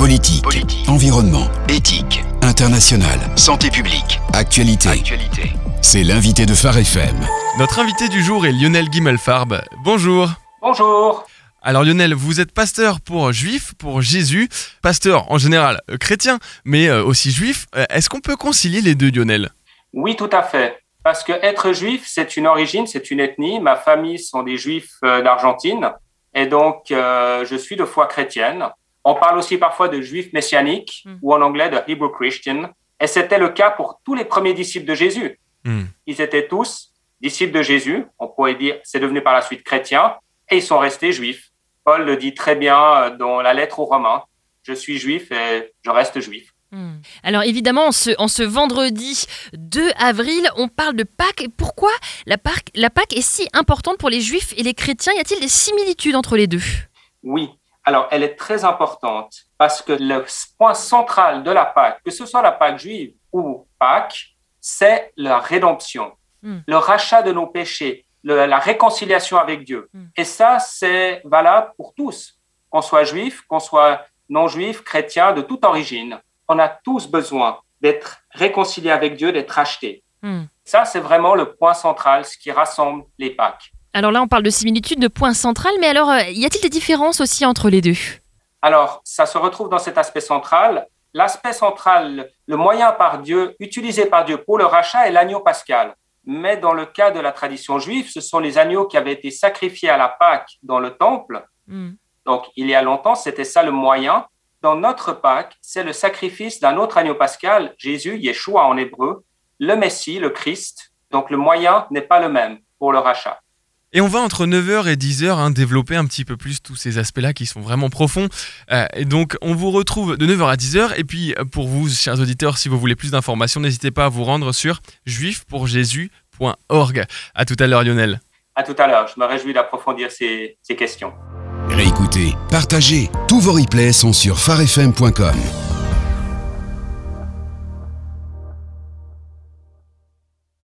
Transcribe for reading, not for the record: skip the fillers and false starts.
Politique, environnement, éthique, international, santé publique, actualité. C'est l'invité de Phare FM. Notre invité du jour est Lionel Guimmelfarb. Bonjour. Bonjour. Alors Lionel, vous êtes pasteur pour juifs, pour Jésus, pasteur en général chrétien, mais aussi juif. Est-ce qu'on peut concilier les deux, Lionel ? Oui, tout à fait. Parce que être juif, c'est une origine, c'est une ethnie. Ma famille sont des juifs d'Argentine et donc je suis de foi chrétienne. On parle aussi parfois de juifs messianiques ou en anglais de Hebrew Christian. Et c'était le cas pour tous les premiers disciples de Jésus. Ils étaient tous disciples de Jésus. On pourrait dire c'est devenu par la suite chrétien et ils sont restés juifs. Paul le dit très bien dans la lettre aux Romains. Je suis juif et je reste juif. Alors évidemment, en ce vendredi 2 avril, on parle de Pâques. Pourquoi la Pâques est si importante pour les juifs et les chrétiens ? Y a-t-il des similitudes entre les deux ? Oui, alors elle est très importante parce que le point central de la Pâques, que ce soit la Pâques juive ou Pâques, c'est la rédemption, le rachat de nos péchés, la réconciliation avec Dieu. Et ça, c'est valable pour tous, qu'on soit juif, qu'on soit non-juif, chrétien, de toute origine. On a tous besoin d'être réconciliés avec Dieu, d'être rachetés. Ça, c'est vraiment le point central, ce qui rassemble les Pâques. Alors là, on parle de similitude, de point central, mais alors, y a-t-il des différences aussi entre les deux ? Alors, ça se retrouve dans cet aspect central. L'aspect central, le moyen par Dieu, utilisé par Dieu pour le rachat est l'agneau pascal. Mais dans le cas de la tradition juive, ce sont les agneaux qui avaient été sacrifiés à la Pâque dans le temple. Donc, il y a longtemps, c'était ça le moyen. Dans notre Pâque, c'est le sacrifice d'un autre agneau pascal, Jésus, Yeshua en hébreu, le Messie, le Christ. Donc, le moyen n'est pas le même pour le rachat. Et on va entre 9h et 10h développer un petit peu plus tous ces aspects-là qui sont vraiment profonds. Et donc, on vous retrouve de 9h à 10h. Et puis, pour vous, chers auditeurs, si vous voulez plus d'informations, n'hésitez pas à vous rendre sur juifpourjesus.org. À tout à l'heure, Lionel. À tout à l'heure. Je me réjouis d'approfondir ces questions. Réécoutez, partagez. Tous vos replays sont sur pharefm.com.